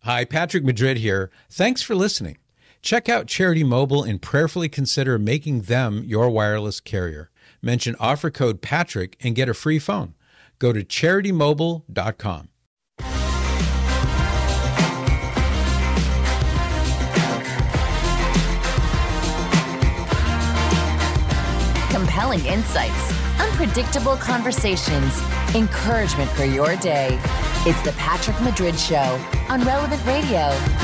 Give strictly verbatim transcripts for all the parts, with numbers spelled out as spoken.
Hi, Patrick Madrid here. Thanks for listening. Check out Charity Mobile and prayerfully consider making them your wireless carrier. Mention offer code Patrick and get a free phone. Go to charity mobile dot com. Compelling insights, unpredictable conversations, encouragement for your day. It's the Patrick Madrid Show on Relevant Radio.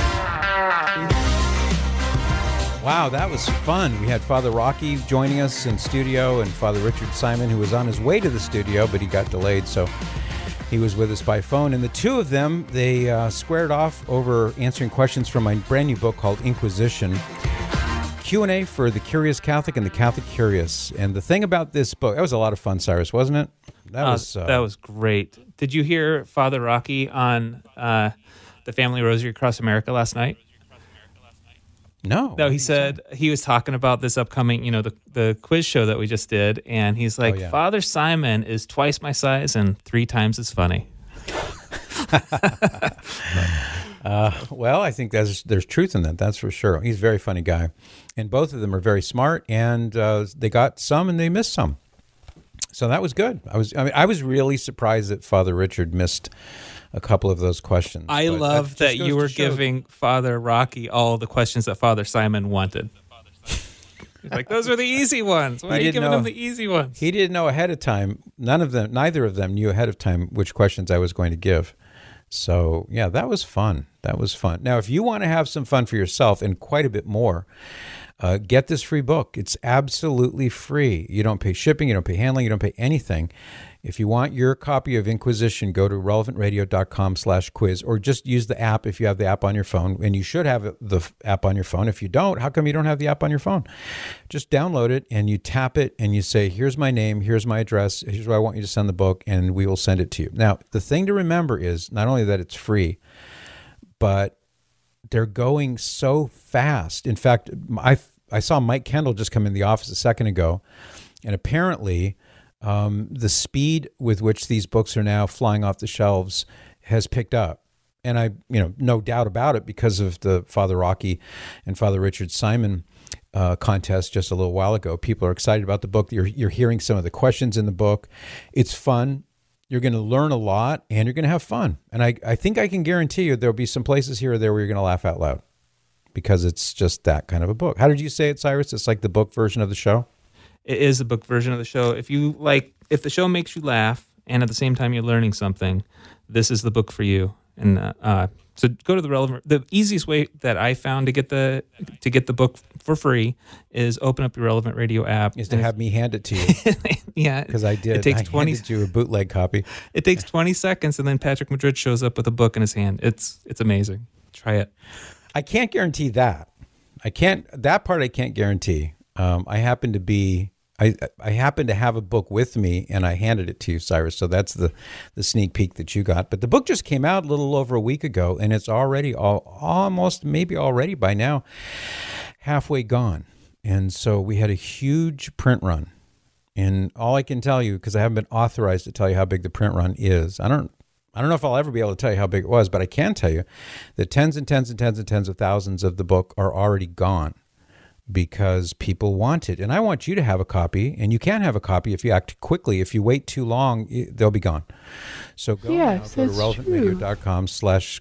Wow, that was fun. We had Father Rocky joining us in studio and Father Richard Simon, who was on his way to the studio, but he got delayed, so he was with us by phone. And the two of them, they uh, squared off over answering questions from my brand new book called Inquisition. Q and A for the Curious Catholic and the Catholic Curious. And the thing about this book, that was a lot of fun, Cyrus, wasn't it? That uh, was uh, that was great. Did you hear Father Rocky on uh, the Family Rosary Across America last night? No. No, he said he was talking about this upcoming, you know, the, the quiz show that we just did. And he's like, oh, yeah. Father Simon is twice my size and three times as funny. uh, well, I think there's, there's truth in that. That's for sure. He's a very funny guy. And both of them are very smart, and uh, they got some and they missed some. So that was good. I was I mean, I was really surprised that Father Richard missed a couple of those questions. I but love that you were show... giving Father Rocky all the questions that Father Simon wanted. He's like, those are the easy ones. Why are you giving know, them the easy ones? He didn't know ahead of time. None of them, neither of them knew ahead of time which questions I was going to give. So, yeah, that was fun. That was fun. Now, if you want to have some fun for yourself and quite a bit more, uh, get this free book. It's absolutely free. You don't pay shipping. You don't pay handling. You don't pay anything. If you want your copy of Inquisition, go to relevant radio dot com slash quiz, or just use the app if you have the app on your phone. And you should have the app on your phone. If you don't, how come you don't have the app on your phone? Just download it and you tap it and you say, here's my name, here's my address, here's where I want you to send the book, and we will send it to you. Now, the thing to remember is not only that it's free, but they're going so fast. In fact, I, I saw Mike Kendall just come in the office a second ago, and apparently Um, the speed with which these books are now flying off the shelves has picked up. And I, you know, no doubt about it because of the Father Rocky and Father Richard Simon uh, contest just a little while ago. People are excited about the book. You're, you're hearing some of the questions in the book. It's fun. You're going to learn a lot and you're going to have fun. And I, I think I can guarantee you there'll be some places here or there where you're going to laugh out loud because it's just that kind of a book. How did you say it, Cyrus? It's like the book version of the show? It is a book version of the show. If you like, if the show makes you laugh and at the same time you're learning something, this is the book for you. And uh, uh, so go to the relevant. The easiest way that I found to get the to get the book for free is open up your Relevant Radio app. Is to have me hand it to you. Yeah, because I did. It takes I twenty. handed you a bootleg copy. It takes twenty seconds, and then Patrick Madrid shows up with a book in his hand. It's it's amazing. Try it. I can't guarantee that. I can't. That part I can't guarantee. Um, I happen to be. I I happen to have a book with me, and I handed it to you, Cyrus. So that's the, the sneak peek that you got. But the book just came out a little over a week ago, and it's already all, almost, maybe already by now, halfway gone. And so we had a huge print run. And all I can tell you, because I haven't been authorized to tell you how big the print run is, I don't I don't know if I'll ever be able to tell you how big it was, but I can tell you that tens and tens and tens and tens of thousands of the book are already gone. Because people want it. And I want you to have a copy, and you can have a copy if you act quickly. If you wait too long, they'll be gone. So go yes, now, go to relevant radio dot com slash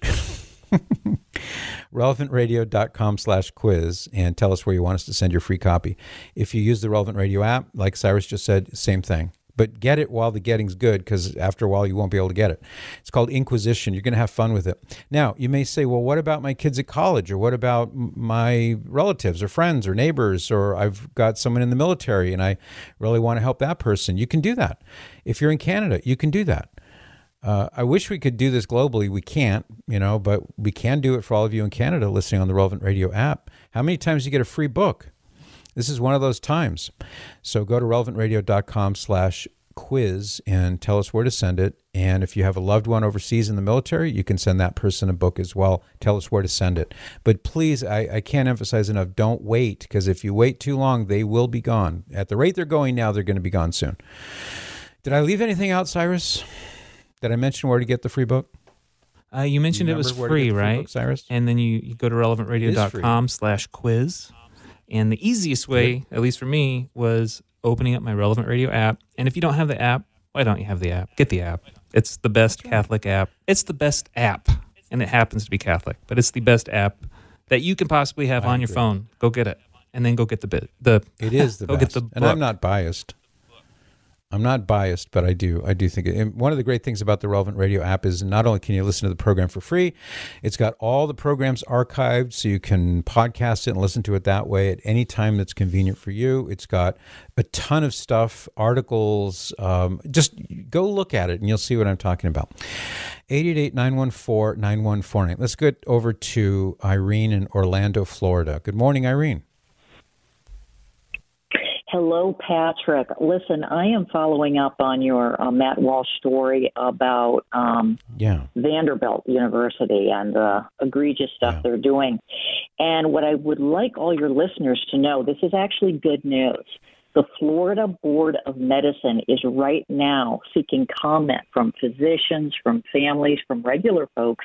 relevant radio dot com slash quiz and tell us where you want us to send your free copy. If you use the Relevant Radio app, like Cyrus just said, same thing. But get it while the getting's good, because after a while you won't be able to get it. It's called Inquisition. You're going to have fun with it. Now, you may say, well, what about my kids at college? Or what about my relatives or friends or neighbors? Or I've got someone in the military and I really want to help that person. You can do that. If you're in Canada, you can do that. Uh, I wish we could do this globally. We can't, you know, but we can do it for all of you in Canada listening on the Relevant Radio app. How many times do you get a free book? This is one of those times. So go to relevant radio dot com slash quiz and tell us where to send it. And if you have a loved one overseas in the military, you can send that person a book as well. Tell us where to send it. But please, I, I can't emphasize enough, don't wait, because if you wait too long, they will be gone. At the rate they're going now, they're going to be gone soon. Did I leave anything out, Cyrus? Did I mention where to get the free book? Uh, you mentioned You it was remember where to free, get the free right? book, Cyrus? And then you, you go to relevant radio dot com slash quiz. And the easiest way, at least for me, was opening up my Relevant Radio app. And if you don't have the app, why don't you have the app? Get the app. It's the best Catholic app. It's the best app. And it happens to be Catholic, but it's the best app that you can possibly have I on your agree. phone. Go get it. And then go get the bit. The It is the go best. get the and I'm book. not biased. I'm not biased, but I do. I do think it. And one of the great things about the Relevant Radio app is not only can you listen to the program for free, it's got all the programs archived, so you can podcast it and listen to it that way at any time that's convenient for you. It's got a ton of stuff, articles. Um, just go look at it, and you'll see what I'm talking about. eight eight eight, nine one four, nine one four nine. Let's get over to Irene in Orlando, Florida. Good morning, Irene. Hello, Patrick. Listen, I am following up on your uh, Matt Walsh story about um, Yeah. Vanderbilt University and the egregious stuff Yeah. they're doing. And what I would like all your listeners to know, this is actually good news. The Florida Board of Medicine is right now seeking comment from physicians, from families, from regular folks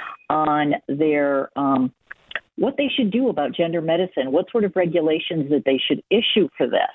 on their um, what they should do about gender medicine, what sort of regulations that they should issue for this.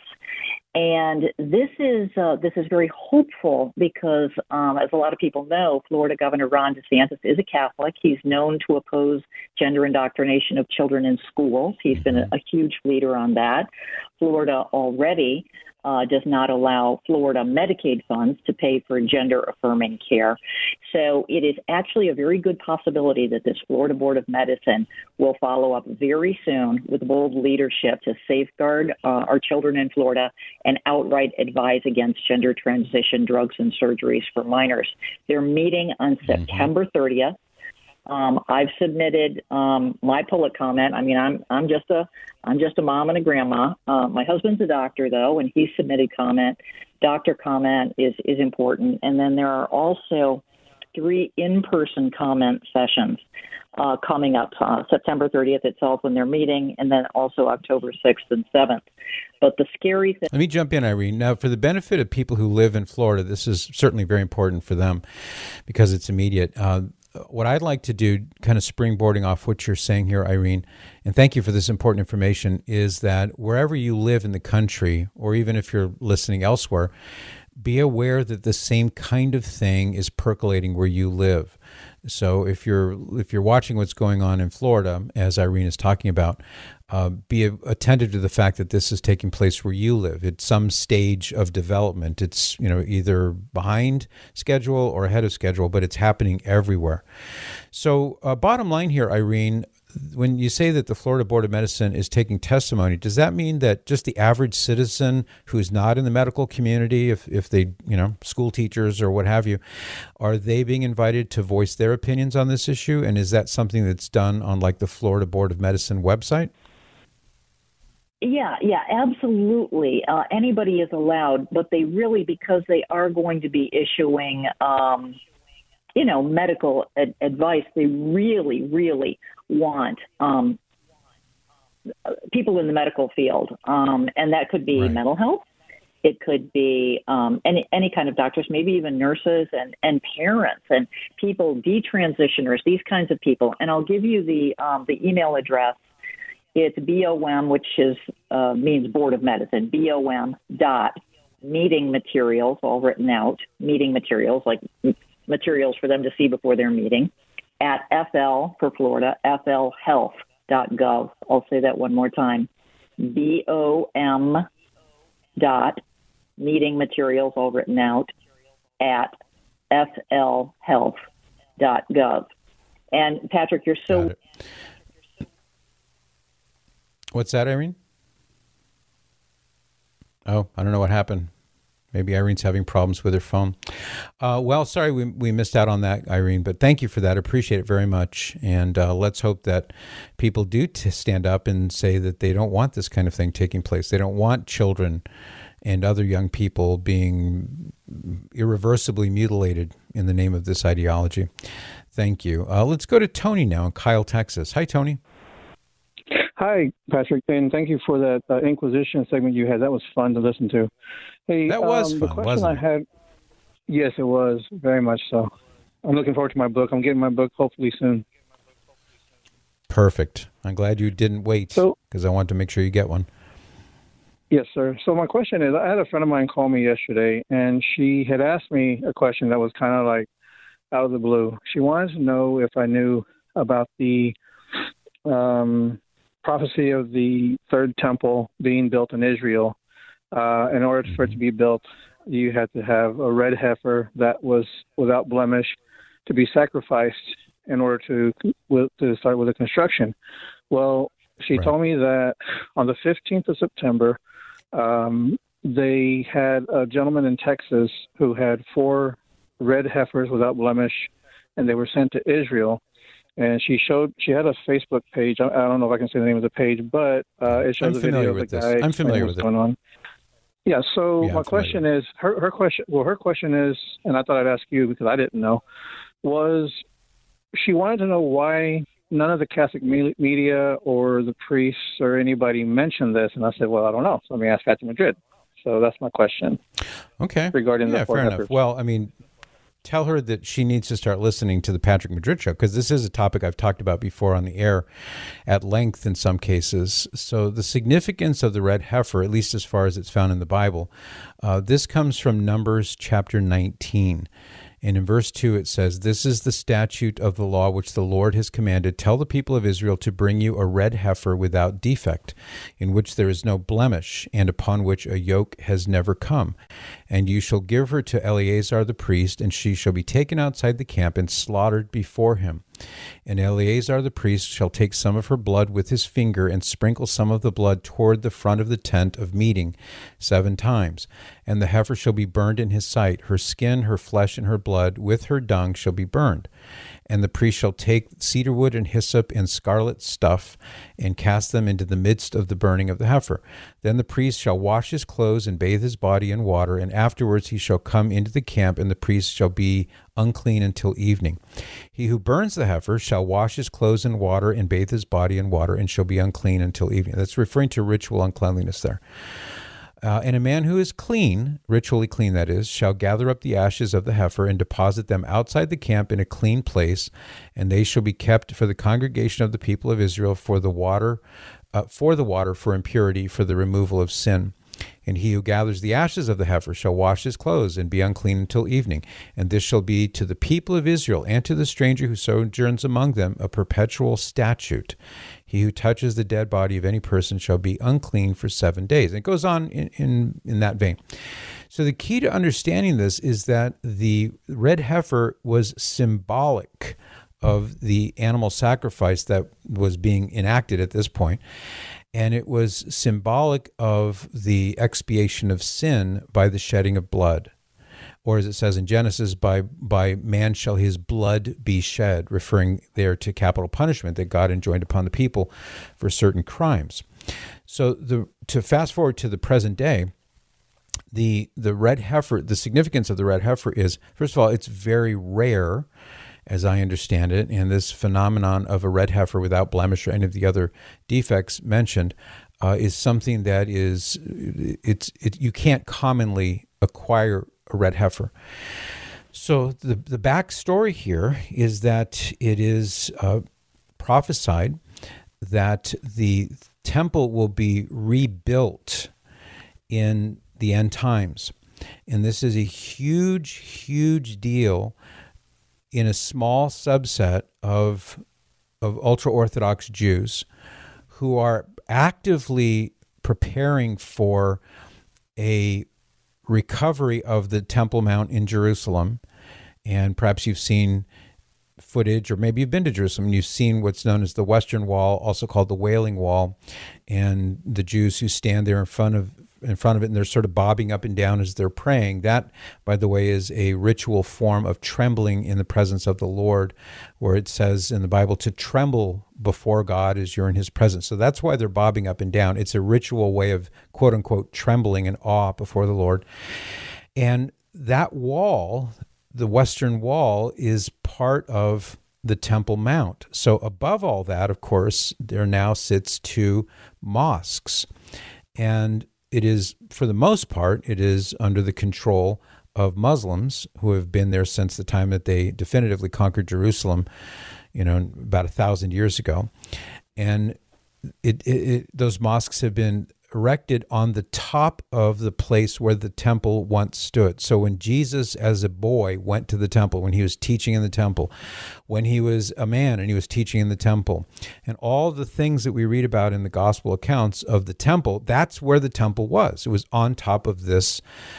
And this is uh, this is very hopeful because, um, as a lot of people know, Florida Governor Ron DeSantis is a Catholic. He's known to oppose gender indoctrination of children in schools. He's been a, a huge leader on that. Florida already uh, does not allow Florida Medicaid funds to pay for gender-affirming care. So it is actually a very good possibility that this Florida Board of Medicine will follow up very soon with bold leadership to safeguard uh, our children in Florida and outright advise against gender transition drugs and surgeries for minors. They're meeting on September thirtieth. Um, I've submitted um, my public comment. I mean, I'm I'm just a I'm just a mom and a grandma. Uh, my husband's a doctor, though, and he submitted comment. Doctor comment is is important, and then there are also three in-person comment sessions uh, coming up uh, September thirtieth itself when they're meeting, and then also October sixth and seventh. But the scary thing. Let me jump in, Irene. Now, for the benefit of people who live in Florida, this is certainly very important for them because it's immediate. Uh, what I'd like to do, kind of springboarding off what you're saying here, Irene, and thank you for this important information, is that wherever you live in the country, or even if you're listening elsewhere, be aware that the same kind of thing is percolating where you live. So if you're if you're watching what's going on in Florida, as Irene is talking about, uh, be attentive to the fact that this is taking place where you live. It's some stage of development. It's you know either behind schedule or ahead of schedule, but it's happening everywhere. So uh, bottom line here, Irene, when you say that the Florida Board of Medicine is taking testimony, does that mean that just the average citizen who's not in the medical community, if, if they, you know, school teachers or what have you, are they being invited to voice their opinions on this issue? And is that something that's done on like the Florida Board of Medicine website? Yeah, yeah, absolutely. Uh, anybody is allowed, but they really, because they are going to be issuing, um, you know, medical ad- advice, they really, really want um, people in the medical field. Um, and that could be Right. mental health. It could be um, any any kind of doctors, maybe even nurses and, and parents and people, detransitioners, these kinds of people. And I'll give you the um, the email address. It's B O M, which is uh, means Board of Medicine, B O M dot meeting materials, all written out, meeting materials, like materials for them to see before their meeting, at F L for Florida, F L health dot gov. I'll say that one more time. B O M dot meeting materials, all written out, at F L health dot gov. And Patrick, you're so... Got it. What's that, Irene? Oh, I don't know what happened. Maybe Irene's having problems with her phone. Uh, well, sorry we we missed out on that, Irene, but thank you for that. Appreciate it very much. And uh, let's hope that people do t- stand up and say that they don't want this kind of thing taking place. They don't want children and other young people being irreversibly mutilated in the name of this ideology. Thank you. Uh, let's go to Tony now in Kyle, Texas. Hi, Tony. Hi, Patrick, and thank you for that uh, Inquisition segment you had. That was fun to listen to. Hey, That was um, fun, the question wasn't I it? had, yes, it was, very much so. I'm looking forward to my book. I'm getting my book hopefully soon. Perfect. I'm glad you didn't wait because So- I wanted to make sure you get one. Yes, sir. So my question is, I had a friend of mine call me yesterday, and she had asked me a question that was kind of like out of the blue. She wanted to know if I knew about the um, prophecy of the third temple being built in Israel. Uh, in order for it to be built, you had to have a red heifer that was without blemish to be sacrificed in order to to start with the construction. Well, she Right. told me that on the fifteenth of September, um, they had a gentleman in Texas who had four red heifers without blemish, and they were sent to Israel. And she showed she had a Facebook page. I, I don't know if I can say the name of the page, but uh, it shows I'm a familiar video of with the this. guy. I'm familiar explaining what's with it. going on. Yeah. So Yeah, my I'm question is, her her question. Well, her question is, and I thought I'd ask you because I didn't know, was she wanted to know why none of the Catholic me- media or the priests or anybody mentioned this, and I said, well, I don't know. So let me ask Patrick Madrid. So that's my question. Okay. Regarding the yeah, four fair heifers. enough. Well, I mean, tell her that she needs to start listening to the Patrick Madrid Show because this is a topic I've talked about before on the air at length in some cases. So the significance of the red heifer, at least as far as it's found in the Bible, uh, this comes from Numbers chapter nineteen. And in verse two, it says, "This is the statute of the law which the Lord has commanded. Tell the people of Israel to bring you a red heifer without defect, in which there is no blemish, and upon which a yoke has never come. And you shall give her to Eleazar the priest, and she shall be taken outside the camp and slaughtered before him. And Eleazar the priest shall take some of her blood with his finger and sprinkle some of the blood toward the front of the tent of meeting seven times. And the heifer shall be burned in his sight. Her skin, her flesh, and her blood with her dung shall be burned. And the priest shall take cedar wood and hyssop and scarlet stuff and cast them into the midst of the burning of the heifer. Then the priest shall wash his clothes and bathe his body in water, and afterwards he shall come into the camp, and the priest shall be unclean until evening. He who burns the heifer shall wash his clothes in water and bathe his body in water, and shall be unclean until evening." That's referring to ritual uncleanliness there. Uh, and a man who is clean, ritually clean that is, shall gather up the ashes of the heifer and deposit them outside the camp in a clean place, and they shall be kept for the congregation of the people of Israel for the water, uh, for the water for impurity, for the removal of sin. And he who gathers the ashes of the heifer shall wash his clothes and be unclean until evening. And this shall be to the people of Israel and to the stranger who sojourns among them a perpetual statute. He who touches the dead body of any person shall be unclean for seven days. And it goes on in, in, in that vein. So the key to understanding this is that the red heifer was symbolic of the animal sacrifice that was being enacted at this point. And it was symbolic of the expiation of sin by the shedding of blood. Or as it says in Genesis, by by man shall his blood be shed, referring there to capital punishment that God enjoined upon the people for certain crimes. So the to fast forward to the present day, the the red heifer, the significance of the red heifer is, first of all, it's very rare, as I understand it, and this phenomenon of a red heifer without blemish or any of the other defects mentioned uh, is something that is, it's it, you can't commonly acquire a red heifer. So the the backstory here is that it is uh, prophesied that the temple will be rebuilt in the end times, and this is a huge, huge deal in a small subset of of ultra-Orthodox Jews who are actively preparing for a recovery of the Temple Mount in Jerusalem. And perhaps you've seen footage, or maybe you've been to Jerusalem and you've seen what's known as the Western Wall, also called the Wailing Wall, and the Jews who stand there in front of in front of it, and they're sort of bobbing up and down as they're praying. That, by the way, is a ritual form of trembling in the presence of the Lord, where it says in the Bible to tremble before God as you're in his presence. So that's why they're bobbing up and down. It's a ritual way of, quote unquote, trembling in awe before the Lord. And that wall, the Western Wall, is part of the Temple Mount. So above all that, of course, there now sits two mosques. And it is, for the most part, it is under the control of Muslims who have been there since the time that they definitively conquered Jerusalem, you know, about a thousand years ago. And it, it, it, those mosques have been erected on the top of the place where the temple once stood. So when Jesus, as a boy, went to the temple, when he was teaching in the temple, when he was a man and he was teaching in the temple, and all the things that we read about in the gospel accounts of the temple, that's where the temple was. It was on top of this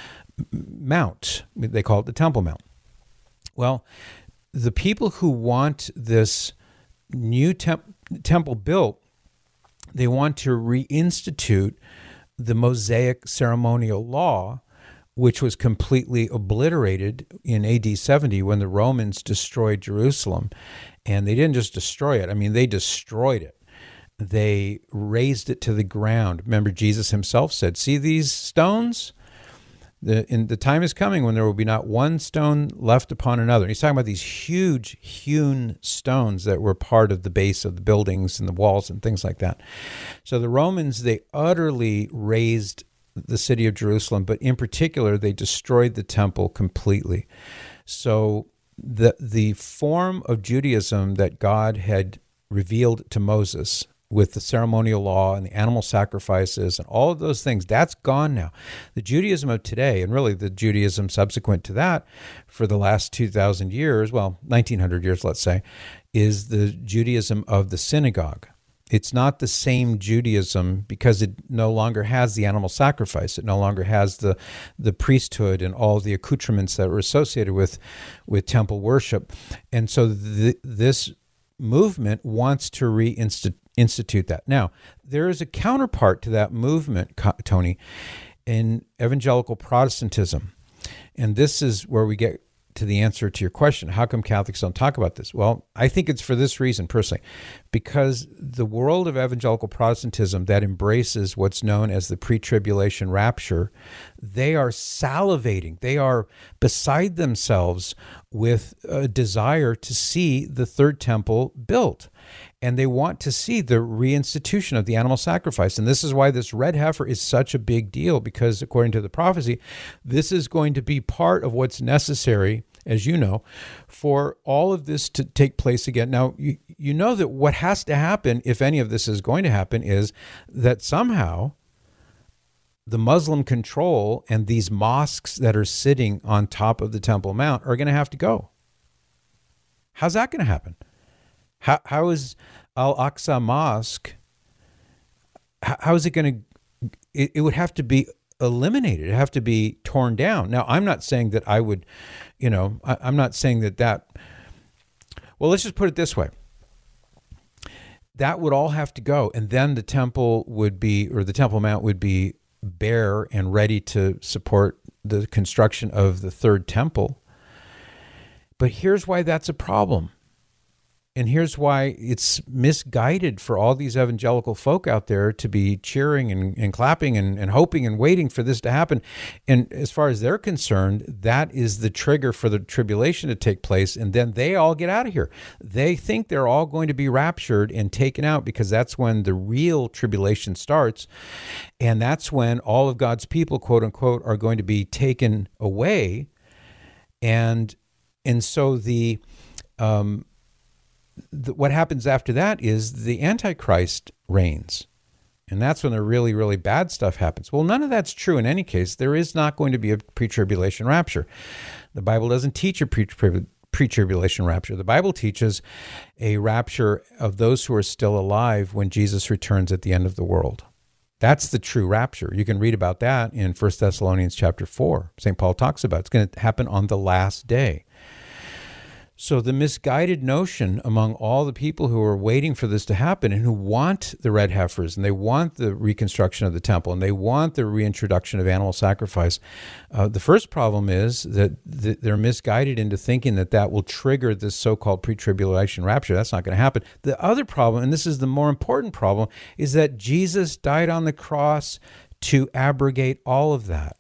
mount. They call it the Temple Mount. Well, the people who want this new temp- temple built, they want to reinstitute the Mosaic ceremonial law, which was completely obliterated in A D seventy when the Romans destroyed Jerusalem. And they didn't just destroy it. I mean, they destroyed it. They razed it to the ground. Remember, Jesus himself said, see these stones? The, in, the time is coming when there will be not one stone left upon another. And he's talking about these huge hewn stones that were part of the base of the buildings and the walls and things like that. So the Romans, they utterly razed the city of Jerusalem, but in particular, they destroyed the temple completely. So the the form of Judaism that God had revealed to Moses with the ceremonial law and the animal sacrifices and all of those things, that's gone now. The Judaism of today, and really the Judaism subsequent to that for the last two thousand years, well, nineteen hundred years, let's say, is the Judaism of the synagogue. It's not the same Judaism because it no longer has the animal sacrifice. It no longer has the the priesthood and all the accoutrements that were associated with, with temple worship. And so the, this movement wants to reinstitute institute that. Now, there is a counterpart to that movement, Tony, in evangelical Protestantism. And this is where we get to the answer to your question. How come Catholics don't talk about this? Well, I think it's for this reason, personally, because the world of evangelical Protestantism that embraces what's known as the pre-tribulation rapture, they are salivating. They are beside themselves with a desire to see the third temple built. And they want to see the reinstitution of the animal sacrifice. And this is why this red heifer is such a big deal, because according to the prophecy, this is going to be part of what's necessary, as you know, for all of this to take place again. Now, you, you know that what has to happen, if any of this is going to happen, is that somehow the Muslim control and these mosques that are sitting on top of the Temple Mount are going to have to go. How's that going to happen? How how is Al-Aqsa Mosque, how, how is it going to, it, it would have to be eliminated. It would have to be torn down. Now, I'm not saying that I would, you know, I, I'm not saying that that, well, let's just put it this way. That would all have to go. And then the temple would be, or the Temple Mount would be bare and ready to support the construction of the third temple. But here's why that's a problem. And here's why it's misguided for all these evangelical folk out there to be cheering and, and clapping and, and hoping and waiting for this to happen. And as far as they're concerned, that is the trigger for the tribulation to take place. And then they all get out of here. They think they're all going to be raptured and taken out because that's when the real tribulation starts. And that's when all of God's people, quote unquote, are going to be taken away. And, and so the, um, The, what happens after that is the Antichrist reigns. And that's when the really, really bad stuff happens. Well, none of that's true in any case. There is not going to be a pre-tribulation rapture. The Bible doesn't teach a pre- pre-tribulation rapture. The Bible teaches a rapture of those who are still alive when Jesus returns at the end of the world. That's the true rapture. You can read about that in First Thessalonians chapter four. Saint Paul talks about it. It's going to happen on the last day. So the misguided notion among all the people who are waiting for this to happen and who want the red heifers and they want the reconstruction of the temple and they want the reintroduction of animal sacrifice, uh, the first problem is that th- they're misguided into thinking that that will trigger this so-called pre-tribulation rapture. That's not going to happen. The other problem, and this is the more important problem, is that Jesus died on the cross to abrogate all of that.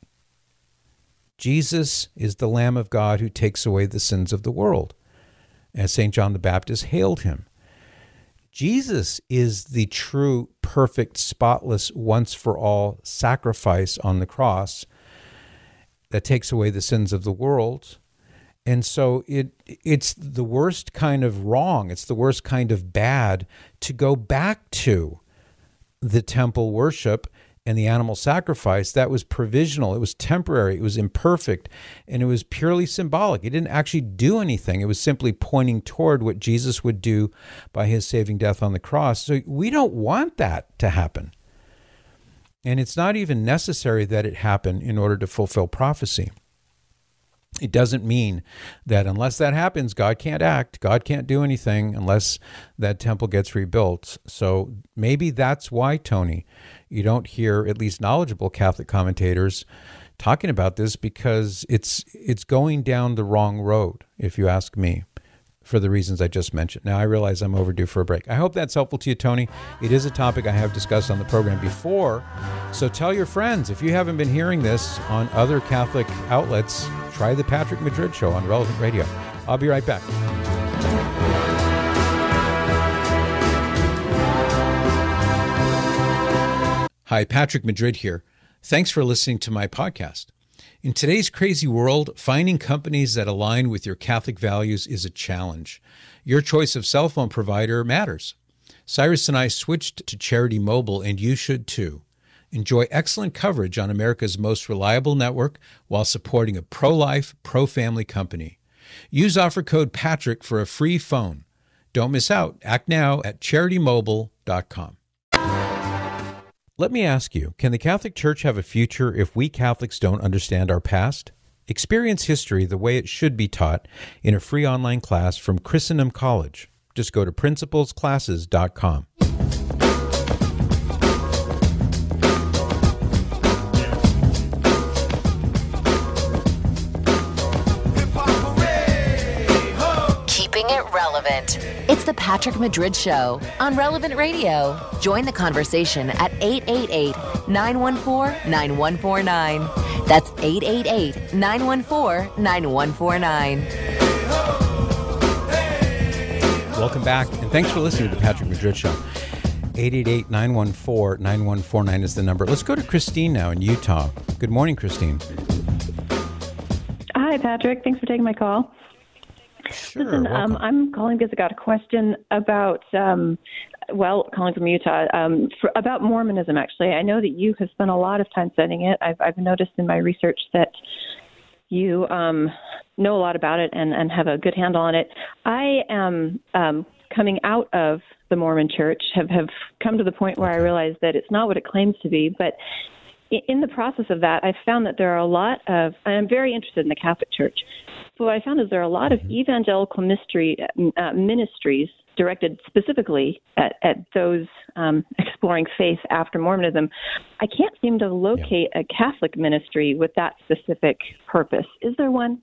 Jesus is the Lamb of God who takes away the sins of the world, as Saint John the Baptist hailed him. Jesus is the true, perfect, spotless, once-for-all sacrifice on the cross that takes away the sins of the world. And so it it's the worst kind of wrong. It's the worst kind of bad to go back to the temple worship and the animal sacrifice. That was provisional. It was temporary. It was imperfect. And it was purely symbolic. It didn't actually do anything. It was simply pointing toward what Jesus would do by his saving death on the cross. So we don't want that to happen. And it's not even necessary that it happen in order to fulfill prophecy. It doesn't mean that unless that happens, God can't act, God can't do anything unless that temple gets rebuilt. So maybe that's why, Tony, you don't hear at least knowledgeable Catholic commentators talking about this, because it's it's going down the wrong road, if you ask me, for the reasons I just mentioned. Now, I realize I'm overdue for a break. I hope that's helpful to you, Tony. It is a topic I have discussed on the program before, so tell your friends. If you haven't been hearing this on other Catholic outlets, try the Patrick Madrid Show on Relevant Radio. I'll be right back. Hi, Patrick Madrid here. Thanks for listening to my podcast. In today's crazy world, finding companies that align with your Catholic values is a challenge. Your choice of cell phone provider matters. Cyrus and I switched to Charity Mobile, and you should too. Enjoy excellent coverage on America's most reliable network while supporting a pro-life, pro-family company. Use offer code Patrick for a free phone. Don't miss out. Act now at charity mobile dot com. Let me ask you, can the Catholic Church have a future if we Catholics don't understand our past? Experience history the way it should be taught in a free online class from Christendom College. Just go to principles classes dot com. Keeping it relevant. It's the Patrick Madrid Show on Relevant Radio. Join the conversation at eight eight eight, nine one four, nine one four nine. That's eight eight eight, nine one four, nine one four nine. Welcome back, and thanks for listening to the Patrick Madrid Show. eight eight eight, nine one four, nine one four nine is the number. Let's go to Christine now in Utah. Good morning, Christine. Hi, Patrick. Thanks for taking my call. Sure, Listen, um, I'm calling because I got a question about, um, well, calling from Utah, um, for, about Mormonism, actually. I know that you have spent a lot of time studying it. I've, I've noticed in my research that you um, know a lot about it and, and have a good handle on it. I am um, coming out of the Mormon Church, have, have come to the point where I realize that it's not what it claims to be, but in the process of that, I've found that there are a lot of, and I'm very interested in the Catholic Church, so what I found is there are a lot of evangelical mystery, uh, ministries directed specifically at, at those um, exploring faith after Mormonism. I can't seem to locate yeah. a Catholic ministry with that specific purpose. Is there one?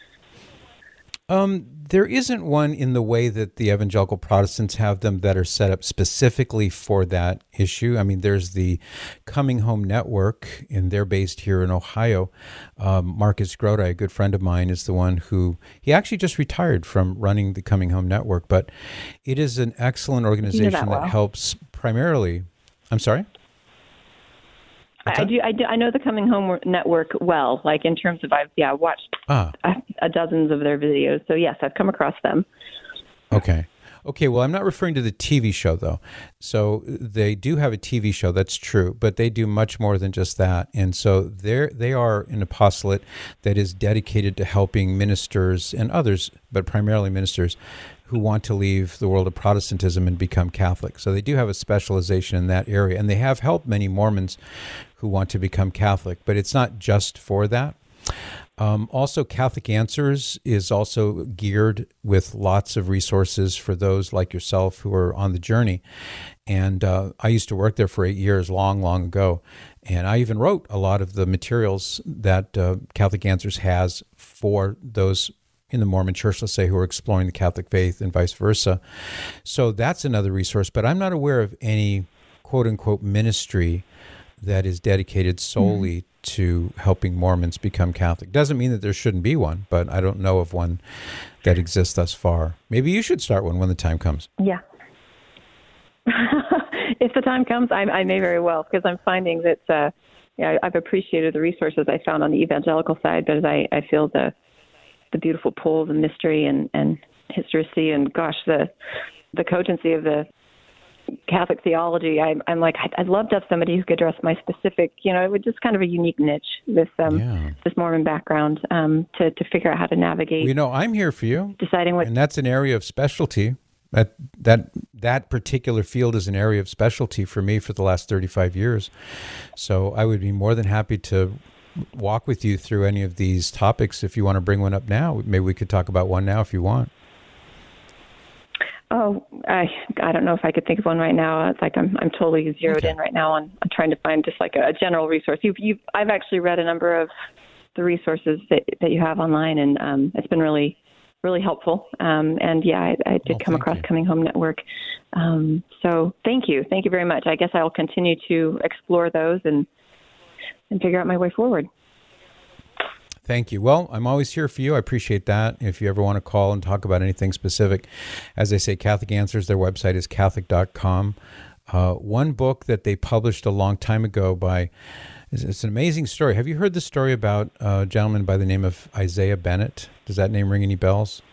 Um, there isn't one in the way that the evangelical Protestants have them that are set up specifically for that issue. I mean, there's the Coming Home Network, and they're based here in Ohio. Um, Marcus Grodi, a good friend of mine, is the one who, he actually just retired from running the Coming Home Network, but it is an excellent organization that, well. that helps primarily, I'm sorry? I do, I do. I know the Coming Home Network well, like in terms of I've yeah watched ah. a, a dozens of their videos. So yes, I've come across them. Okay, okay. Well, I'm not referring to the T V show though. So they do have a T V show. That's true, but they do much more than just that. And so they they are an apostolate that is dedicated to helping ministers and others, but primarily ministers, who want to leave the world of Protestantism and become Catholic. So they do have a specialization in that area, and they have helped many Mormons who want to become Catholic, but it's not just for that. Um, also, Catholic Answers is also geared with lots of resources for those like yourself who are on the journey. And uh, I used to work there for eight years, long, long ago. And I even wrote a lot of the materials that uh, Catholic Answers has for those in the Mormon Church, let's say, who are exploring the Catholic faith and vice versa. So that's another resource, but I'm not aware of any quote-unquote ministry that is dedicated solely mm-hmm. to helping Mormons become Catholic. Doesn't mean that there shouldn't be one, but I don't know of one that exists thus far. Maybe you should start one when the time comes. Yeah. If the time comes, I, I may very well, because I'm finding that uh, yeah, I've appreciated the resources I found on the evangelical side, but as I, I feel the the beautiful pull, the mystery and, and historicity, and gosh, the the cogency of the Catholic theology. I'm, I'm like, I'd, I'd love to have somebody who could address my specific, you know, it was just kind of a unique niche, this um, yeah. this Mormon background, um, to, to figure out how to navigate. You know, I'm here for you. Deciding what, and that's an area of specialty. That that that particular field is an area of specialty for me for the last thirty-five years. So I would be more than happy to walk with you through any of these topics. If you want to bring one up now, maybe we could talk about one now if you want. Oh, I I don't know if I could think of one right now. It's like I'm I'm totally zeroed Okay. in right now on, on trying to find just like a, a general resource. You've you I've actually read a number of the resources that, that you have online, and um, it's been really really helpful. Um, and yeah, I, I did Well, come thank across you. Coming Home Network. Um, so thank you, thank you very much. I guess I'll continue to explore those and and figure out my way forward. Thank you. Well, I'm always here for you. I appreciate that. If you ever want to call and talk about anything specific, as I say, Catholic Answers, their website is Catholic dot com. Uh, one book that they published a long time ago by, it's, it's an amazing story. Have you heard the story about a gentleman by the name of Isaiah Bennett? Does that name ring any bells?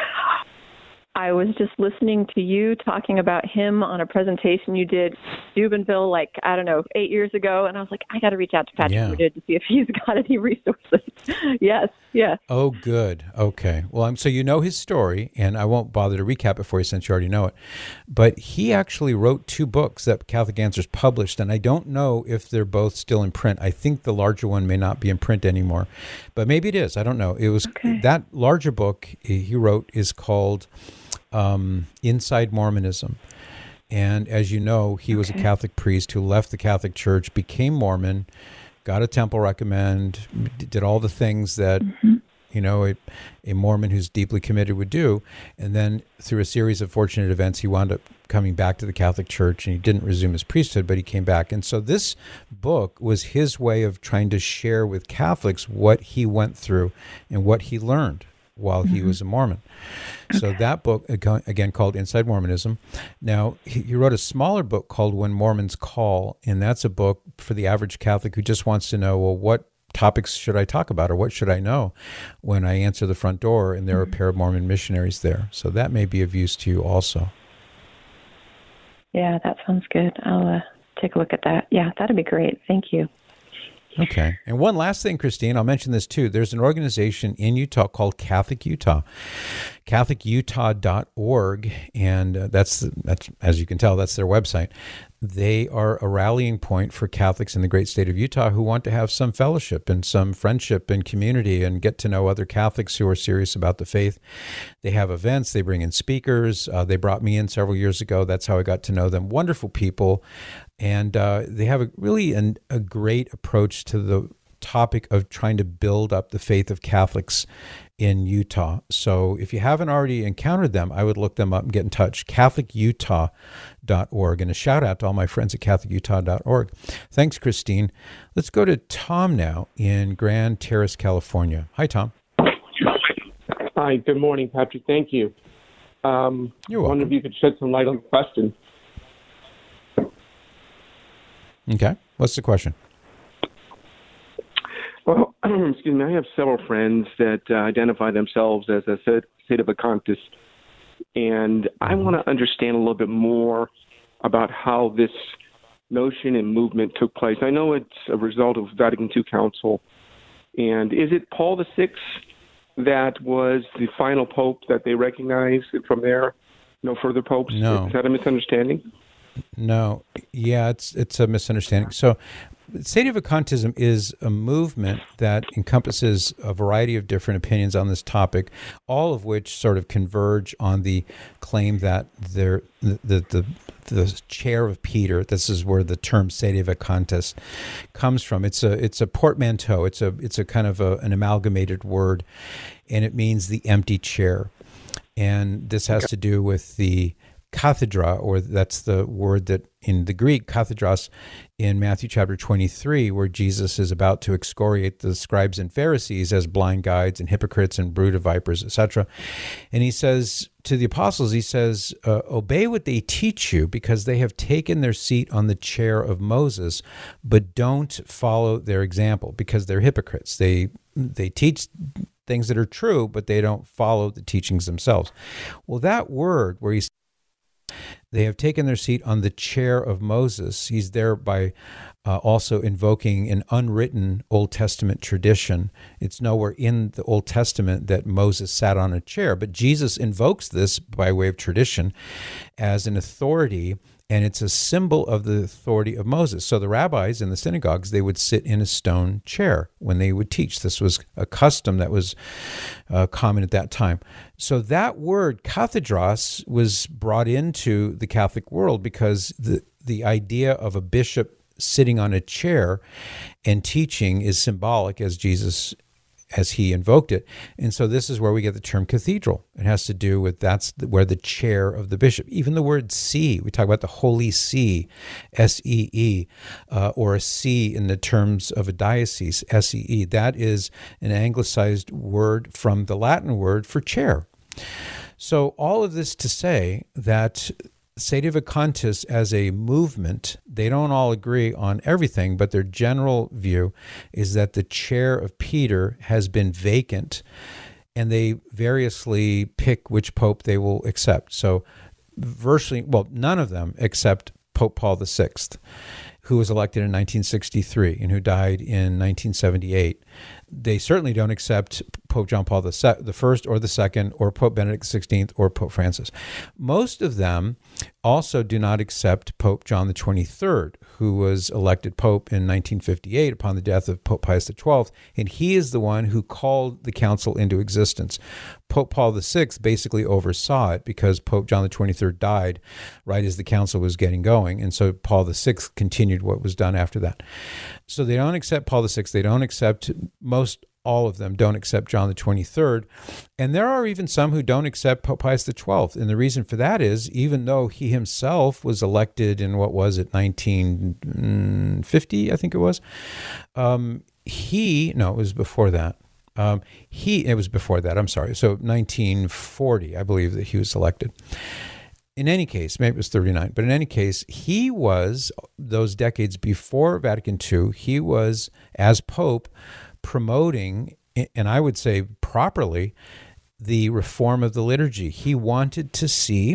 I was just listening to you talking about him on a presentation you did Steubenville, like, I don't know, eight years ago. And I was like, I got to reach out to Patrick Yeah. Madrid to see if he's got any resources. Yes, yes. Oh, good. Okay. Well, I'm, so you know his story, and I won't bother to recap it for you since you already know it. But he actually wrote two books that Catholic Answers published, and I don't know if they're both still in print. I think the larger one may not be in print anymore, but maybe it is. I don't know. It was Okay. that larger book he wrote is called um, Inside Mormonism. And as you know, he was a Okay. Catholic priest who left the Catholic Church, became Mormon, got a temple recommend, d- did all the things that, you know, a, a Mormon who's deeply committed would do. And then through a series of fortunate events, he wound up coming back to the Catholic Church, and he didn't resume his priesthood, but he came back. And so this book was his way of trying to share with Catholics what he went through and what he learned while he was a Mormon. So that book, ag- again, called Inside Mormonism. Now, he, he wrote a smaller book called When Mormons Call, and that's a book for the average Catholic who just wants to know, well, what topics should I talk about, or what should I know when I answer the front door and there are a pair of Mormon missionaries there? So that may be of use to you also. Yeah, that sounds good. I'll uh, take a look at that. Yeah, that'd be great. Thank you. Okay. And one last thing, Christine, I'll mention this too. There's an organization in Utah called Catholic Utah, Catholic Utah dot org. And uh, that's, that's, as you can tell, that's their website. They are a rallying point for Catholics in the great state of Utah who want to have some fellowship and some friendship and community and get to know other Catholics who are serious about the faith. They have events. They bring in speakers. Uh, they brought me in several years ago. That's how I got to know them. Wonderful people. And uh, they have a really an, a great approach to the topic of trying to build up the faith of Catholics in Utah. So if you haven't already encountered them, I would look them up and get in touch, Catholic Utah dot org. And a shout out to all my friends at Catholic Utah dot org. Thanks, Christine. Let's go to Tom now in Grand Terrace, California. Hi, Tom. Hi, good morning, Patrick. Thank you. Um, You're I wonder welcome. if you could shed some light on the question. Okay. What's the question? Well, excuse me, I have several friends that uh, identify themselves as a sedevacantist, and I want to understand a little bit more about how this notion and movement took place. I know it's a result of Vatican Two Council, and is it Paul the Sixth that was the final pope that they recognized, and from there, no further popes? No. Is that a misunderstanding? No, yeah, it's it's a misunderstanding. So, Sedevacantism is a movement that encompasses a variety of different opinions on this topic, all of which sort of converge on the claim that there, the, the the the chair of Peter. This is where the term sedevacantist comes from. It's a it's a portmanteau. It's a it's a kind of a, an amalgamated word, and it means the empty chair. And this has to do with the cathedra, or that's the word that in the Greek, cathedros, in Matthew chapter twenty-three, where Jesus is about to excoriate the scribes and Pharisees as blind guides and hypocrites and brood of vipers, et cetera. And he says to the apostles, he says, uh, obey what they teach you, because they have taken their seat on the chair of Moses, but don't follow their example, because they're hypocrites. They they teach things that are true, but they don't follow the teachings themselves. Well, that word where he's they have taken their seat on the chair of Moses, he's thereby uh, also invoking an unwritten Old Testament tradition. It's nowhere in the Old Testament that Moses sat on a chair, but Jesus invokes this by way of tradition as an authority, and it's a symbol of the authority of Moses. So the rabbis in the synagogues, they would sit in a stone chair when they would teach. This was a custom that was uh, common at that time. So that word, cathedros, was brought into the Catholic world because the, the idea of a bishop sitting on a chair and teaching is symbolic, as Jesus as he invoked it. And so this is where we get the term cathedral. It has to do with that's where the chair of the bishop, even the word see, we talk about the Holy See, S E E, uh, or a see in the terms of a diocese, S E E. That is an anglicized word from the Latin word for chair. So all of this to say that Sedevacantists as a movement, they don't all agree on everything, but their general view is that the chair of Peter has been vacant, and they variously pick which pope they will accept. So virtually, well, none of them accept Pope Paul the Sixth, who was elected in nineteen sixty-three and who died in nineteen seventy-eight. They certainly don't accept Pope John Paul the First or the Second, or Pope Benedict the sixteenth, or Pope Francis. Most of them also do not accept Pope John the twenty-third, who was elected Pope in nineteen fifty-eight upon the death of Pope Pius the twelfth, and he is the one who called the council into existence. Pope Paul the Sixth basically oversaw it because Pope John the twenty-third died right as the council was getting going, and so Paul the Sixth continued what was done after that. So they don't accept Paul the Sixth. They don't accept, most all of them don't accept John the twenty-third. And there are even some who don't accept Pope Pius the twelfth. And the reason for that is, even though he himself was elected in, what was it, nineteen fifty, I think it was, um, he, no, it was before that. Um, he, it was before that, I'm sorry. So nineteen forty, I believe that he was elected. In any case, maybe it was thirty-nine, but in any case, he was, those decades before Vatican Two, he was, as Pope, promoting, and I would say properly, the reform of the liturgy. He wanted to see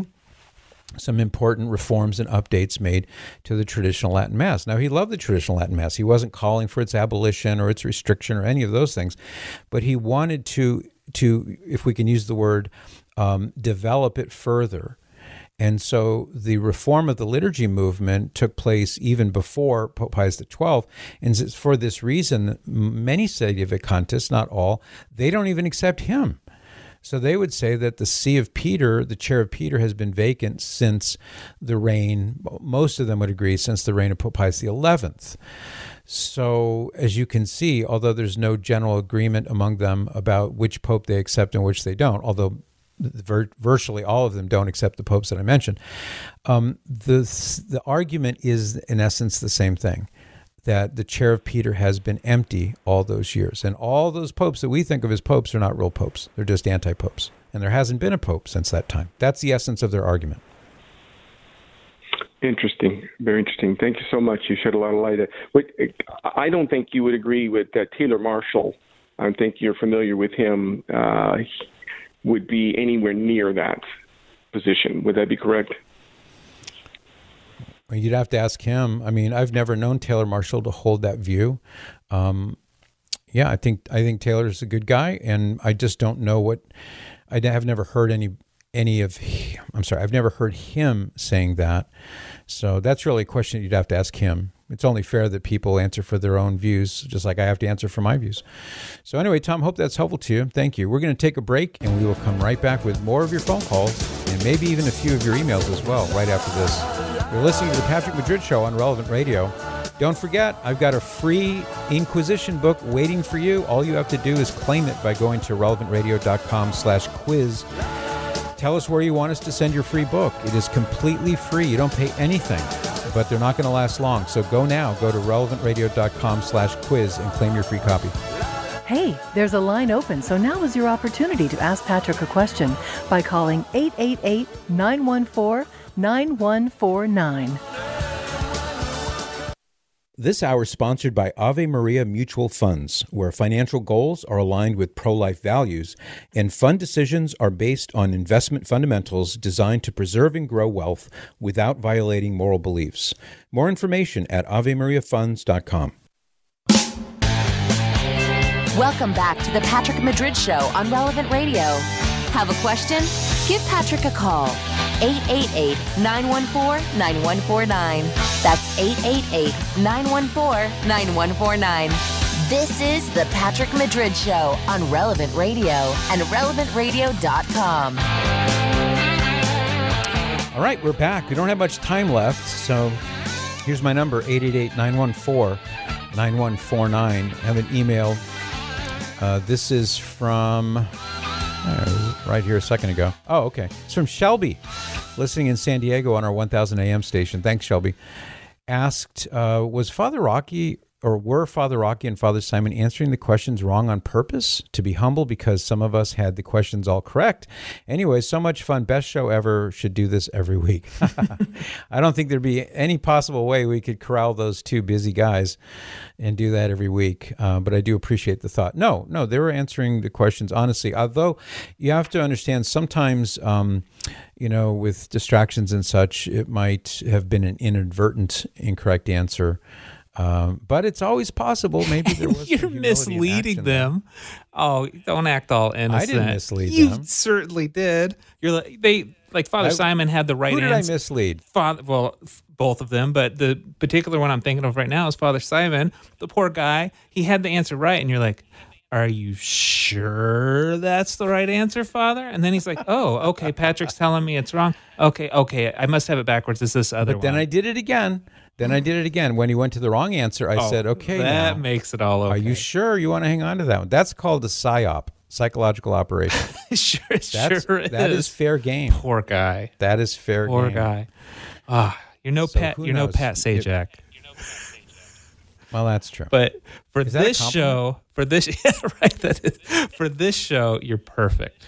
some important reforms and updates made to the traditional Latin Mass. Now, he loved the traditional Latin Mass. He wasn't calling for its abolition or its restriction or any of those things, but he wanted to, to if we can use the word, um, develop it further. And so the reform of the liturgy movement took place even before Pope Pius the twelfth. And for this reason, many Sedevacantists, not all, they don't even accept him. So they would say that the see of Peter, the chair of Peter, has been vacant since the reign, most of them would agree, since the reign of Pope Pius the eleventh. So as you can see, although there's no general agreement among them about which pope they accept and which they don't, although virtually all of them don't accept the popes that I mentioned, um, the the argument is in essence the same thing, that the chair of Peter has been empty all those years. And all those popes that we think of as popes are not real popes. They're just anti-popes. And there hasn't been a pope since that time. That's the essence of their argument. Interesting. Very interesting. Thank you so much. You shed a lot of light. But I don't think you would agree with uh, Taylor Marshall. I think you're familiar with him. Uh, would be anywhere near that position. Would that be correct? Well, you'd have to ask him. I mean, I've never known Taylor Marshall to hold that view. Um, yeah, I think I think Taylor's a good guy, and I just don't know what. I have never heard any any of. I'm sorry, I've never heard him saying that. So that's really a question you'd have to ask him. It's only fair that people answer for their own views, just like I have to answer for my views. So anyway, Tom, hope that's helpful to you. Thank you. We're going to take a break, and we will come right back with more of your phone calls and maybe even a few of your emails as well right after this. You're listening to the Patrick Madrid Show on Relevant Radio. Don't forget, I've got a free Inquisition book waiting for you. All you have to do is claim it by going to relevant radio dot com slash quiz. tell us where you want us to send your free book. It is completely free. You don't pay anything, but they're not going to last long. So go now. Go to relevantradio.com slash quiz and claim your free copy. Hey, there's a line open, so now is your opportunity to ask Patrick a question by calling eight eight eight, nine one four, nine one four nine. This hour is sponsored by Ave Maria Mutual Funds, where financial goals are aligned with pro-life values, and fund decisions are based on investment fundamentals designed to preserve and grow wealth without violating moral beliefs. More information at ave maria funds dot com. Welcome back to the Patrick Madrid Show on Relevant Radio. Have a question? Give Patrick a call. eight eight eight, nine one four, nine one four nine. That's eight eight eight, nine one four, nine one four nine. This is the Patrick Madrid Show on Relevant Radio and relevant radio dot com. All right, we're back. We don't have much time left, so here's my number, eight eight eight, nine one four, nine one four nine. I have an email. Uh, this is from uh, right here a second ago. Oh, okay. It's from Shelby, listening in San Diego on our one thousand A M station. Thanks, Shelby. Asked, uh, was Father Rocky or were Father Rocky and Father Simon answering the questions wrong on purpose to be humble because some of us had the questions all correct? Anyway, so much fun. Best show ever. Should do this every week. I don't think there'd be any possible way we could corral those two busy guys and do that every week. Uh, but I do appreciate the thought. No, no, they were answering the questions honestly. Although you have to understand sometimes, um, you know, with distractions and such, it might have been an inadvertent incorrect answer. Um, but it's always possible. Maybe there was. You're misleading them. Oh, don't act all innocent. I didn't mislead you them. You certainly did. You're like they like Father I, Simon had the right who answer. Who did I mislead? Father, well, both of them, but the particular one I'm thinking of right now is Father Simon. The poor guy. He had the answer right, and you're like, "Are you sure that's the right answer, Father?" And then he's like, "Oh, okay. Patrick's telling me it's wrong. Okay, okay. I must have it backwards. It's this other but one." Then I did it again. Then I did it again. When he went to the wrong answer, I oh, said, okay, that now, makes it all okay. Are you sure you want to hang on to that one? That's called a psyop, psychological operation. sure, That's, sure That is. is fair game. Poor guy. That is fair Poor game. Poor guy. Ah, you're no so Pat. You're knows? no Pat Sajak. Well, that's true. But for is that this show, for this, yeah, right, that is, for this show, you're perfect.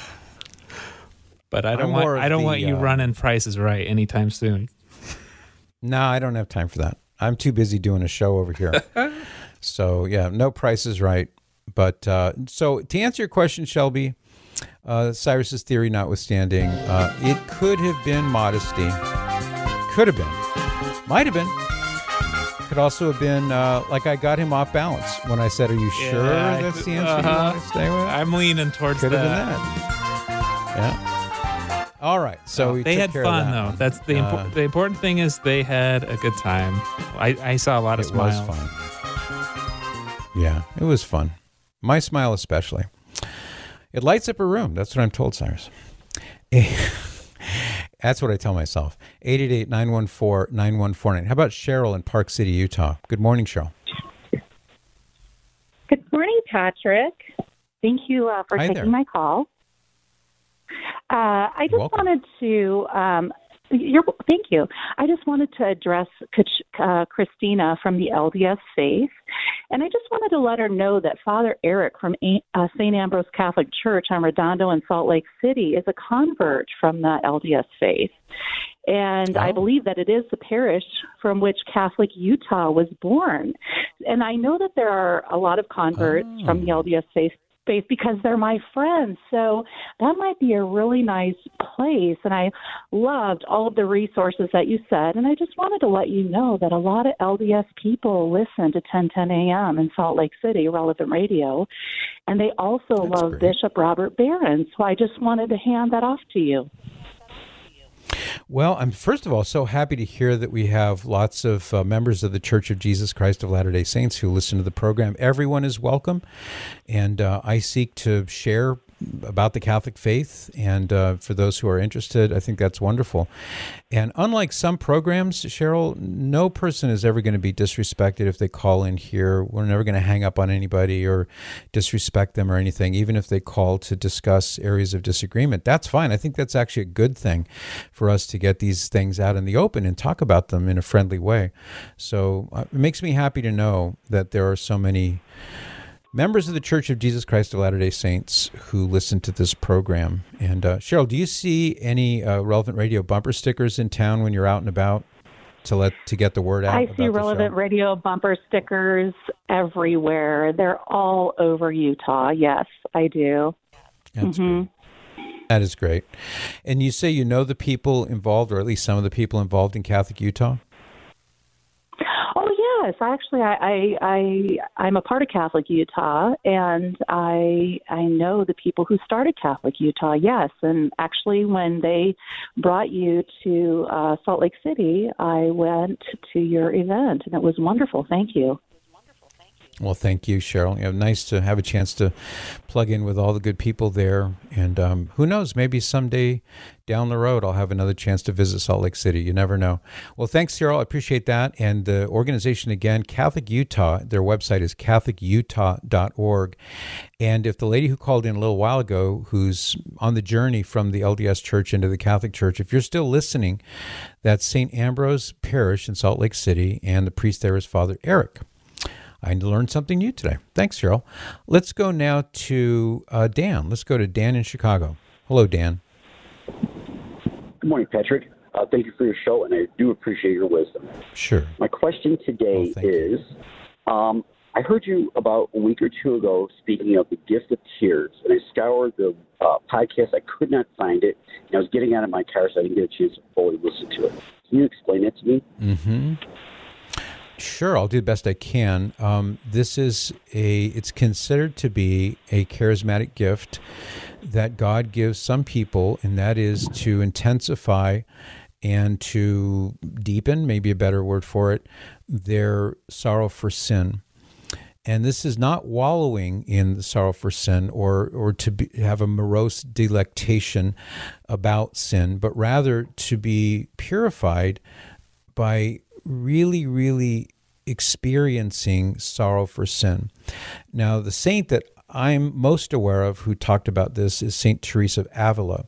But I don't I'm want. more of I don't the, want you uh, running prices right anytime soon. No, I don't have time for that. I'm too busy doing a show over here. So, yeah, no Price is Right. But uh, so to answer your question, Shelby, uh, Cyrus's theory notwithstanding, uh, it could have been modesty. Could have been. Might have been. Could also have been uh, like I got him off balance when I said, are you Yeah, sure I that's could- the answer uh-huh. you want to stay with? I'm leaning towards Could that. have been that. Yeah. All right. So No, we they took had care fun of that though. one. That's the Uh, impo- the important thing is they had a good time. I, I saw a lot of It smiles. was fun. Yeah, it was fun. My smile especially. It lights up a room. That's what I'm told, Cyrus. That's what I tell myself. eight eight eight, nine one four, nine one four nine. How about Cheryl in Park City, Utah? Good morning, Cheryl. Good morning, Patrick. Thank you uh, for Hi taking there. my call. Uh, I just welcome. wanted to, um, you're, thank you. I just wanted to address uh, Christina from the L D S faith. And I just wanted to let her know that Father Eric from uh, Saint Ambrose Catholic Church on Redondo in Salt Lake City is a convert from the L D S faith. And Oh. I believe that it is the parish from which Catholic Utah was born. And I know that there are a lot of converts Oh. from the L D S faith space because they're my friends. So that might be a really nice place. And I loved all of the resources that you said. And I just wanted to let you know that a lot of L D S people listen to ten ten a.m. in Salt Lake City, Relevant Radio. And they also That's love great. Bishop Robert Barron. So I just wanted to hand that off to you. Well, I'm first of all so happy to hear that we have lots of uh, members of the Church of Jesus Christ of Latter-day Saints who listen to the program. Everyone is welcome, and uh, I seek to share about the Catholic faith. And uh, for those who are interested, I think that's wonderful. And unlike some programs, Cheryl, no person is ever going to be disrespected if they call in here. We're never going to hang up on anybody or disrespect them or anything, even if they call to discuss areas of disagreement. That's fine. I think that's actually a good thing for us to get these things out in the open and talk about them in a friendly way. So uh, it makes me happy to know that there are so many members of the Church of Jesus Christ of Latter-day Saints who listen to this program. And uh, Cheryl, do you see any uh, Relevant Radio bumper stickers in town when you're out and about to let to get the word out? I about see the Relevant show? Radio bumper stickers everywhere. They're all over Utah. Yes, I do. That's mm-hmm. great. That is great. And you say you know the people involved, or at least some of the people involved in Catholic Utah? Oh yes, actually, I, I, I I'm a part of Catholic Utah, and I I know the people who started Catholic Utah. Yes, and actually, when they brought you to uh, Salt Lake City, I went to your event, and it was wonderful. Thank you. Well, thank you, Cheryl. You know, nice to have a chance to plug in with all the good people there. And um, who knows, maybe someday down the road, I'll have another chance to visit Salt Lake City. You never know. Well, thanks, Cheryl. I appreciate that. And the organization, again, Catholic Utah, their website is catholic utah dot org. And if the lady who called in a little while ago, who's on the journey from the L D S Church into the Catholic Church, if you're still listening, that's Saint Ambrose Parish in Salt Lake City, and the priest there is Father Eric. I learned something new today. Thanks, Cheryl. Let's go now to uh, Dan. Let's go to Dan in Chicago. Hello, Dan. Good morning, Patrick. Uh, thank you for your show, and I do appreciate your wisdom. Sure. My question today oh, is, um, I heard you about a week or two ago speaking of the gift of tears, and I scoured the uh, podcast. I could not find it, and I was getting out of my car, so I didn't get a chance to fully listen to it. Can you explain that to me? Mm-hmm. Sure, I'll do the best I can. Um, this is a, it's considered to be a charismatic gift that God gives some people, and that is to intensify and to deepen, maybe a better word for it, their sorrow for sin. And this is not wallowing in the sorrow for sin or, or to be, have a morose delectation about sin, but rather to be purified by really, really experiencing sorrow for sin. Now, the saint that I'm most aware of who talked about this is Saint Teresa of Avila.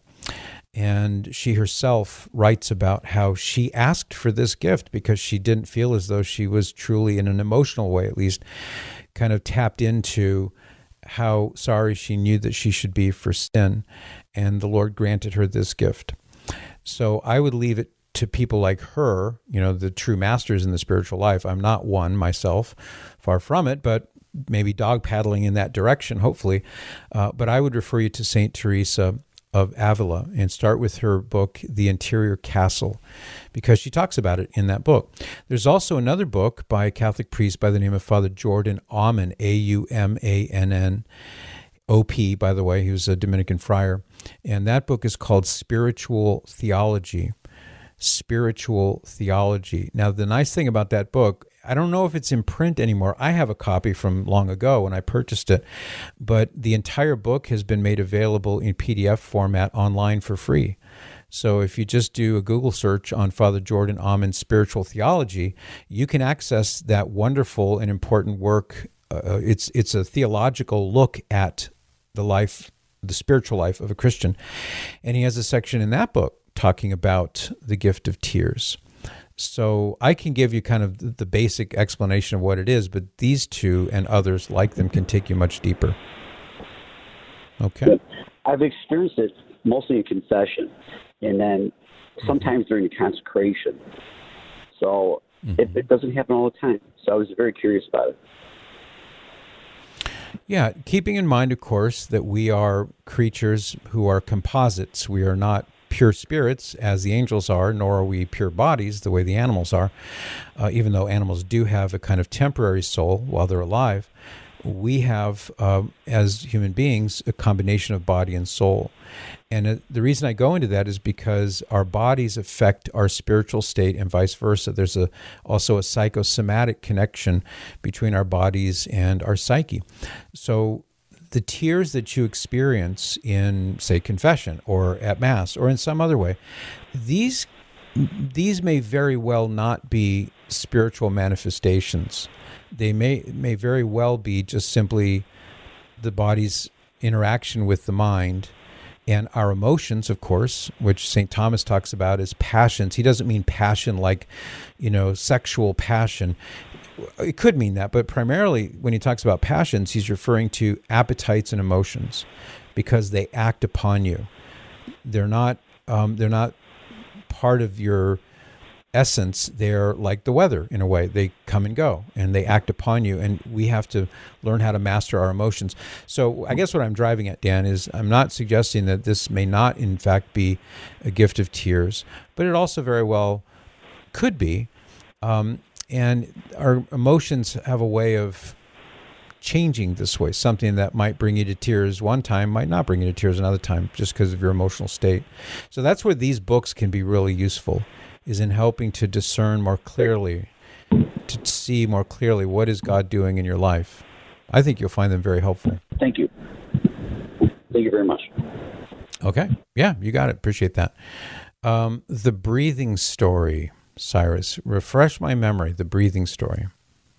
And she herself writes about how she asked for this gift because she didn't feel as though she was truly, in an emotional way at least, kind of tapped into how sorry she knew that she should be for sin. And the Lord granted her this gift. So I would leave it to people like her, you know, the true masters in the spiritual life. I'm not one myself, far from it, but maybe dog paddling in that direction, hopefully. Uh, but I would refer you to Saint Teresa of Avila and start with her book, The Interior Castle, because she talks about it in that book. There's also another book by a Catholic priest by the name of Father Jordan Aumann, A U M A N N, O P, by the way. He was a Dominican friar. And that book is called Spiritual Theology. Spiritual Theology. Now, the nice thing about that book, I don't know if it's in print anymore. I have a copy from long ago when I purchased it, but the entire book has been made available in P D F format online for free. So if you just do a Google search on Father Jordan Aumann's Spiritual Theology, you can access that wonderful and important work. Uh, it's it's a theological look at the life, the spiritual life of a Christian. And he has a section in that book talking about the gift of tears. So I can give you kind of the basic explanation of what it is, but these two and others like them can take you much deeper. Okay. I've experienced it mostly in confession, and then sometimes mm-hmm. during consecration. So mm-hmm. it, it doesn't happen all the time. So I was very curious about it. Yeah, keeping in mind, of course, that we are creatures who are composites. We are not pure spirits as the angels are, nor are we pure bodies the way the animals are. Uh, even though animals do have a kind of temporary soul while they're alive, we have, uh, as human beings, a combination of body and soul. And uh, the reason I go into that is because our bodies affect our spiritual state and vice versa. There's a also a psychosomatic connection between our bodies and our psyche. So the tears that you experience in, say, confession or at Mass or in some other way, these these may very well not be spiritual manifestations. They may may very well be just simply the body's interaction with the mind and our emotions, of course, which Saint Thomas talks about as passions. He doesn't mean passion like, you know, sexual passion. It could mean that, but primarily when he talks about passions, he's referring to appetites and emotions because they act upon you. They're not um, they're not part of your essence. They're like the weather in a way. They come and go and they act upon you, and we have to learn how to master our emotions. So I guess what I'm driving at, Dan, is I'm not suggesting that this may not in fact be a gift of tears, but it also very well could be. Um, and our emotions have a way of changing this way. Something that might bring you to tears one time might not bring you to tears another time just because of your emotional state. So that's where these books can be really useful, is in helping to discern more clearly, to see more clearly what is God doing in your life. I think you'll find them very helpful. Thank you. Thank you very much. Okay. Yeah, you got it. Appreciate that. Um, the breathing story, Cyrus. Refresh my memory, the breathing story.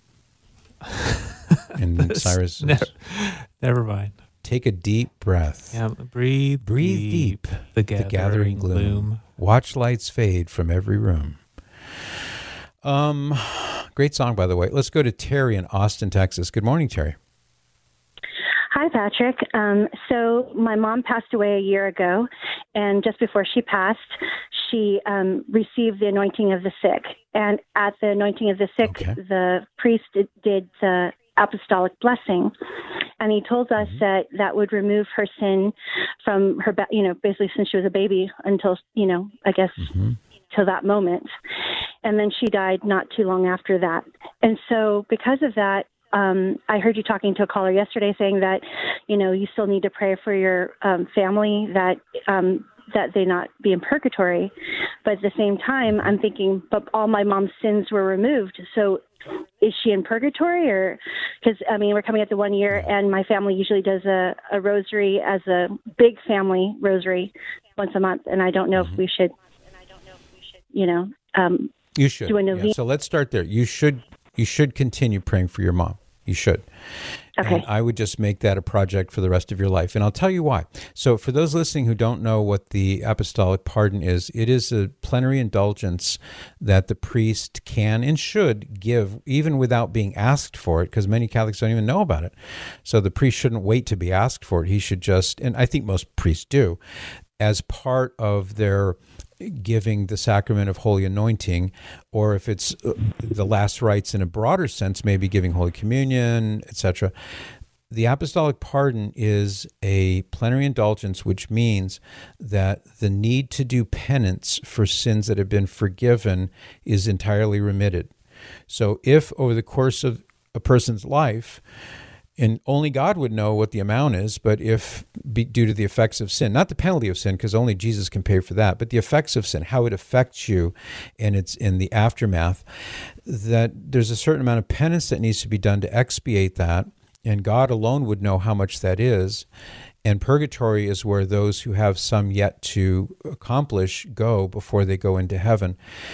And Cyrus never, never mind. Take a deep breath. Yeah, breathe, breathe deep. deep the, gathering the gathering gloom. gloom. Watch lights fade from every room. Um, great song, by the way. Let's go to Terry in Austin, Texas. Good morning, Terry. Hi, Patrick. Um, so my mom passed away a year ago, and just before she passed, she um, received the anointing of the sick. And at the anointing of the sick, okay. the priest did, did the apostolic blessing, and he told us mm-hmm. that that would remove her sin from her, you know, basically since she was a baby until, you know, I guess mm-hmm. till that moment. And then she died not too long after that. And so because of that, um, I heard you talking to a caller yesterday saying that, you know, you still need to pray for your um, family, that um, that they not be in purgatory. But at the same time, I'm thinking, but all my mom's sins were removed. So is she in purgatory? Or, because, I mean, we're coming up to one year, and my family usually does a, a rosary as a big family rosary once a month. And I don't know mm-hmm. if we should, you know, um, you should. do a novena. Yeah, so let's start there. You should, you should continue praying for your mom. You should. Okay. And I would just make that a project for the rest of your life. And I'll tell you why. So for those listening who don't know what the apostolic pardon is, it is a plenary indulgence that the priest can and should give even without being asked for it, because many Catholics don't even know about it. So the priest shouldn't wait to be asked for it. He should just, and I think most priests do, as part of their giving the sacrament of holy anointing, or if it's the last rites in a broader sense, maybe giving Holy Communion, et cetera. The apostolic pardon is a plenary indulgence, which means that the need to do penance for sins that have been forgiven is entirely remitted. So if over the course of a person's life, and only God would know what the amount is, but if be, due to the effects of sin, not the penalty of sin, because only Jesus can pay for that, but the effects of sin, how it affects you, and it's in the aftermath, that there's a certain amount of penance that needs to be done to expiate that, and God alone would know how much that is. And purgatory is where those who have some yet to accomplish go before they go into heaven.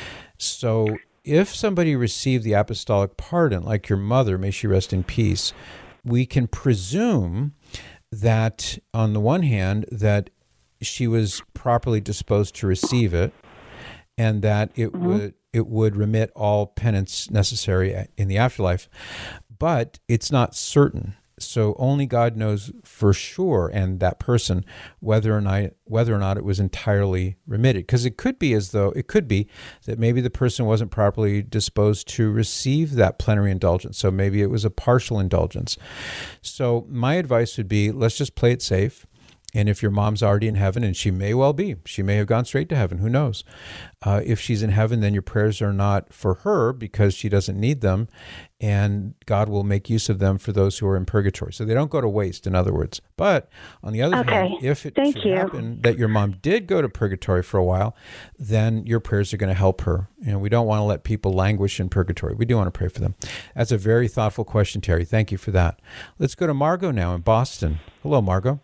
So if somebody received the apostolic pardon, like your mother, may she rest in peace, we can presume that, on the one hand, that she was properly disposed to receive it, and that it mm-hmm. would it would remit all penance necessary in the afterlife. But it's not certain. So only God knows for sure, and that person, whether or not whether or not it was entirely remitted. Because it could be as though it could be that maybe the person wasn't properly disposed to receive that plenary indulgence. So maybe it was a partial indulgence. So my advice would be, let's just play it safe. And if your mom's already in heaven, and she may well be, she may have gone straight to heaven, who knows? Uh, if she's in heaven, then your prayers are not for her because she doesn't need them, and God will make use of them for those who are in purgatory. So they don't go to waste, in other words. But on the other Okay. hand, if it Thank should you. happen that your mom did go to purgatory for a while, then your prayers are going to help her. And we don't want to let people languish in purgatory. We do want to pray for them. That's a very thoughtful question, Terry. Thank you for that. Let's go to Margot now in Boston. Hello, Margot.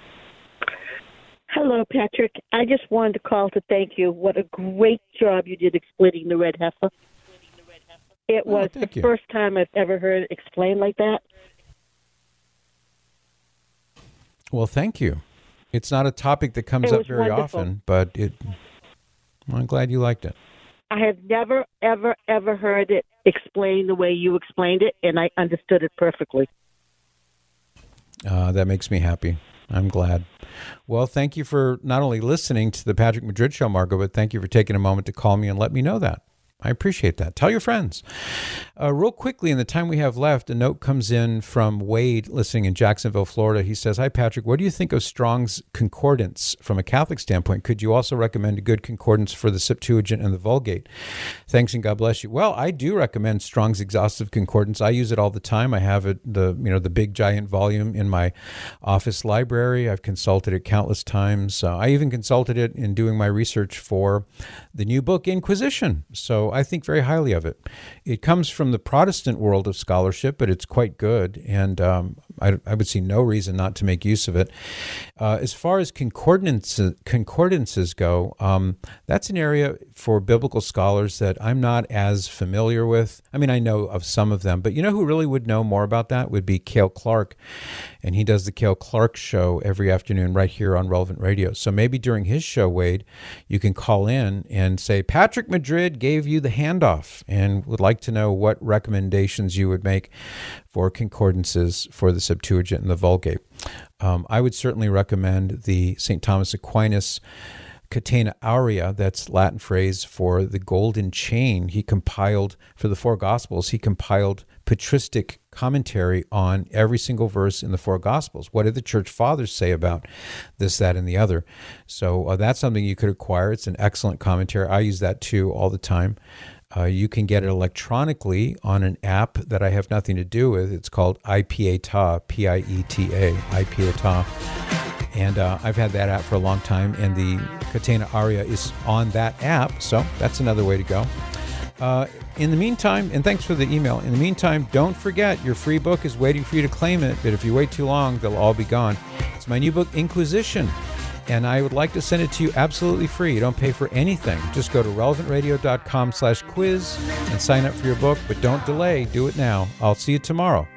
Hello, Patrick. I just wanted to call to thank you. What a great job you did explaining the red heifer. It was Oh, the thank you. first time I've ever heard it explained like that. Well, thank you. It's not a topic that comes It up was very wonderful. often, but it. Well, I'm glad you liked it. I have never, ever, ever heard it explained the way you explained it, and I understood it perfectly. Uh, that makes me happy. I'm glad. Well, thank you for not only listening to the Patrick Madrid Show, Margot, but thank you for taking a moment to call me and let me know that. I appreciate that. Tell your friends. Uh, real quickly, in the time we have left, a note comes in from Wade, listening in Jacksonville, Florida. He says, "Hi, Patrick. What do you think of Strong's Concordance from a Catholic standpoint? Could you also recommend a good concordance for the Septuagint and the Vulgate? Thanks, and God bless you." Well, I do recommend Strong's Exhaustive Concordance. I use it all the time. I have it, the you know the big giant volume in my office library. I've consulted it countless times. Uh, I even consulted it in doing my research for the new book, Inquisition. So I think very highly of it. It comes from the Protestant world of scholarship, but it's quite good, and um, I, I would see no reason not to make use of it. Uh, as far as concordances, concordances go, um, that's an area for biblical scholars that I'm not as familiar with. I mean, I know of some of them, but you know who really would know more about that would be Cale Clark, and he does the Cale Clark Show every afternoon right here on Relevant Radio. So maybe during his show, Wade, you can call in and say, Patrick Madrid gave you the handoff and would like to know what recommendations you would make for concordances for the Septuagint and the Vulgate. Um, I would certainly recommend the Saint Thomas Aquinas Catena Aurea, that's Latin phrase for the golden chain. He compiled, for the four Gospels, he compiled patristic commentary on every single verse in the four Gospels. What did the church fathers say about this, that, and the other? So uh, that's something you could acquire. It's an excellent commentary. I use that too all the time. Uh, you can get it electronically on an app that I have nothing to do with. It's called iPieta, P I E T A, iPieta. And uh, I've had that app for a long time, and the Catena Aurea is on that app, so that's another way to go. Uh, in the meantime, and thanks for the email, in the meantime, don't forget your free book is waiting for you to claim it, but if you wait too long, they'll all be gone. It's my new book, Inquisition, and I would like to send it to you absolutely free. You don't pay for anything. Just go to relevantradio.com slash quiz and sign up for your book, but don't delay. Do it now. I'll see you tomorrow